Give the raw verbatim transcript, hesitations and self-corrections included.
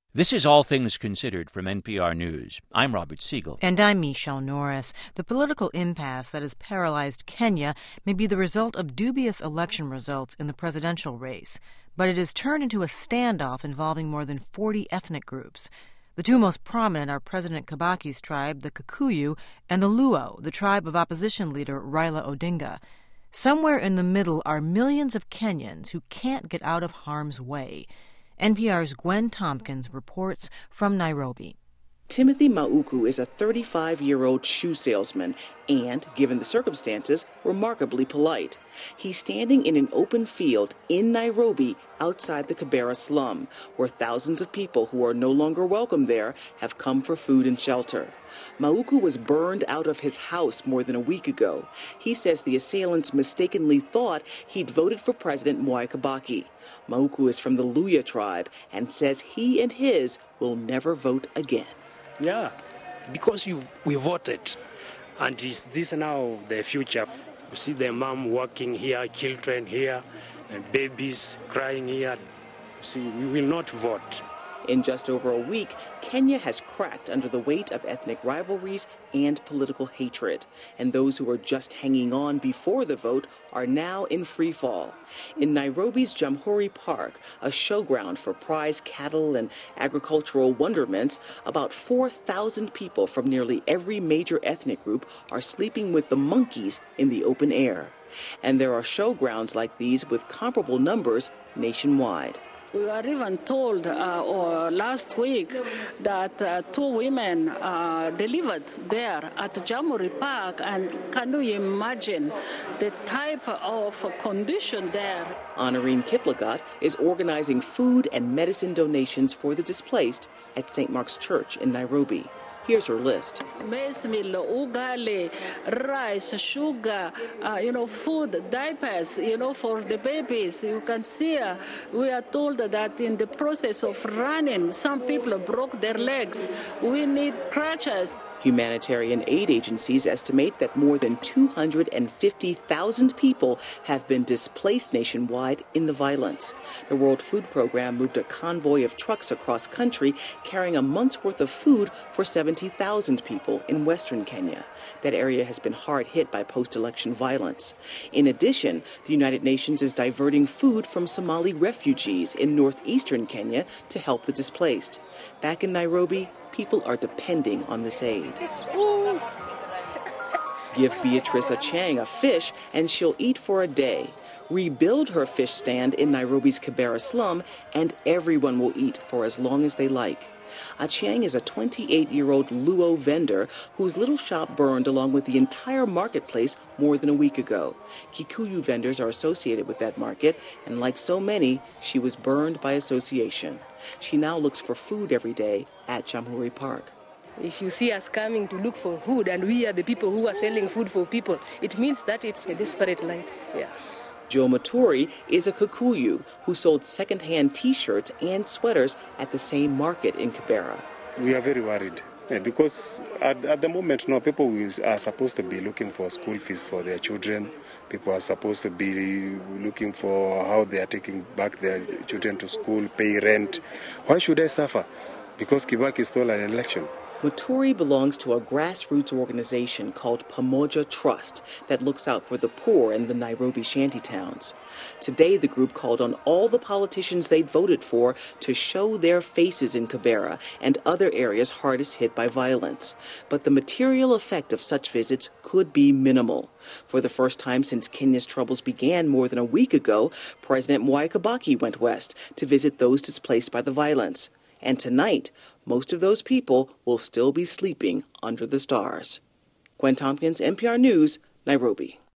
This is All Things Considered from N P R News. I'm Robert Siegel. And I'm Michelle Norris. The political impasse that has paralyzed Kenya may be the result of dubious election results in the presidential race, but it has turned into a standoff involving more than forty ethnic groups. The two most prominent are President Kibaki's tribe, the Kikuyu, and the Luo, the tribe of opposition leader Raila Odinga. Somewhere in the middle are millions of Kenyans who can't get out of harm's way. N P R's Gwen Tompkins reports from Nairobi. Timothy Mauku is a thirty-five-year-old shoe salesman and, given the circumstances, remarkably polite. He's standing in an open field in Nairobi outside the Kibera slum, where thousands of people who are no longer welcome there have come for food and shelter. Mauku was burned out of his house more than a week ago. He says the assailants mistakenly thought he'd voted for President Mwai Kibaki. Mauku is from the Luya tribe and says he and his will never vote again. Yeah, because you, we voted, and is this now the future? You see the mom working here, children here, and babies crying here. You see, we will not vote. In just over a week, Kenya has cracked under the weight of ethnic rivalries and political hatred, and those who were just hanging on before the vote are now in free fall. In Nairobi's Jamhuri Park, a showground for prize cattle and agricultural wonderments, about four thousand people from nearly every major ethnic group are sleeping with the monkeys in the open air. And there are showgrounds like these with comparable numbers nationwide. We were even told uh, or last week that uh, two women uh, delivered there at Jamhuri Park, and can you imagine the type of condition there? Honorine Kiplagat is organizing food and medicine donations for the displaced at Saint Mark's Church in Nairobi. Here's her list. Maize meal, ugali, rice, sugar, uh, you know, food, diapers, you know, for the babies. You can see uh, we are told that in the process of running, some people broke their legs. We need crutches. Humanitarian aid agencies estimate that more than two hundred fifty thousand people have been displaced nationwide in the violence. The World Food Program moved a convoy of trucks across country carrying a month's worth of food for seventy thousand people in western Kenya. That area has been hard hit by post-election violence. In addition, the United Nations is diverting food from Somali refugees in northeastern Kenya to help the displaced. Back in Nairobi, people are depending on this aid. Give Beatrice Achang a fish and she'll eat for a day. Rebuild her fish stand in Nairobi's Kibera slum and everyone will eat for as long as they like. Achang is a twenty-eight-year-old Luo vendor whose little shop burned along with the entire marketplace more than a week ago. Kikuyu vendors are associated with that market, and like so many, she was burned by association. She now looks for food every day at Jamhuri Park. If you see us coming to look for food and we are the people who are selling food for people, it means that it's a desperate life. Yeah. Joe Maturi is a Kikuyu who sold second-hand T-shirts and sweaters at the same market in Kibera. We are very worried yeah, because at, at the moment, no, people are supposed to be looking for school fees for their children. People are supposed to be looking for how they are taking back their children to school, pay rent. Why should I suffer? Because Kibaki stole an election. Muturi belongs to a grassroots organization called Pamoja Trust that looks out for the poor in the Nairobi shantytowns. Today, the group called on all the politicians they'd voted for to show their faces in Kibera and other areas hardest hit by violence. But the material effect of such visits could be minimal. For the first time since Kenya's troubles began more than a week ago, President Mwai Kibaki went west to visit those displaced by the violence. And tonight, most of those people will still be sleeping under the stars. Gwen Tompkins, N P R News, Nairobi.